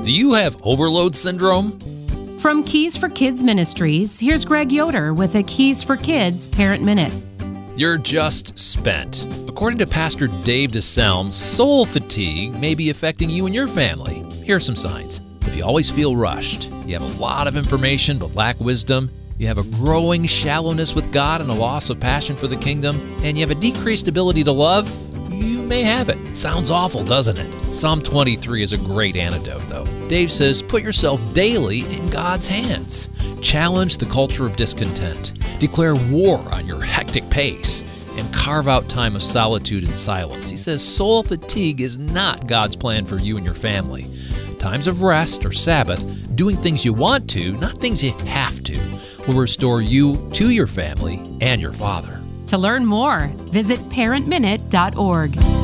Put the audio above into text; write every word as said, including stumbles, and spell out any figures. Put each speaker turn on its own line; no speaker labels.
Do you have overload syndrome?
From Keys for Kids Ministries, here's Greg Yoder with a Keys for Kids Parent Minute.
You're just spent. According to Pastor Dave DeSelm, soul fatigue may be affecting you and your family. Here are some signs. If you always feel rushed, you have a lot of information but lack wisdom, you have a growing shallowness with God and a loss of passion for the kingdom, and you have a decreased ability to love, you may have it. Sounds awful, doesn't it? Psalm twenty-three is a great antidote, though. Dave says, put yourself daily in God's hands. Challenge the culture of discontent. Declare war on your hectic pace. And carve out time of solitude and silence. He says soul fatigue is not God's plan for you and your family. Times of rest or Sabbath, doing things you want to, not things you have to, will restore you to your family and your Father.
To learn more, visit parent minute dot org.